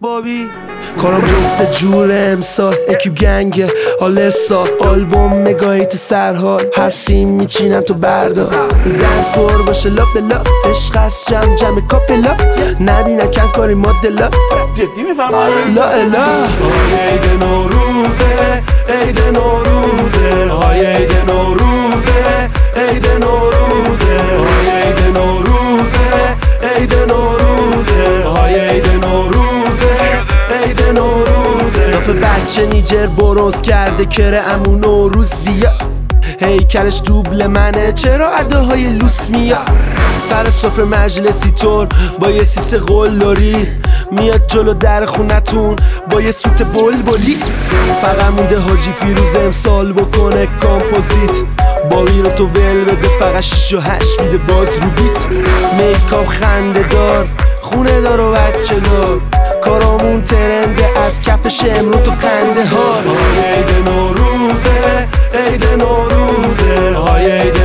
بابی کارم جفت جور امسال اکیب گنگه حال سال آلبوم مگاهیت سرحال حفظیم میچینم تو بردار دنس بور باشه لا بلا عشق از جمع کاپلا نبینن کن کاری مدلا جدی میفرمایی؟ لا الا عید نوروزه عید نوروزه های عید نوروزه عید نوروزه های عید نوروزه عید نوروزه های عید نوروزه عید نوروزه نافه بچه نیجر برونز کرده کره امو نوروزیه هیکلش دوبل منه چرا اداهای لوس میاد سر سفره مجلسی طور با یه سیس قلدری میاد جلو در خونتون با یه سوت بلبلی فقط مونده حاجی فیروز امسال بکنه کامپوزیت باقی رو تو ول بده فقط 6 و 8 میده باز رو بیت میکاپ خنده دار خونه دار و بچه دار کارامون ترنده از کفش امرو تو خنده ها عید نوروزه عید نوروزه های عید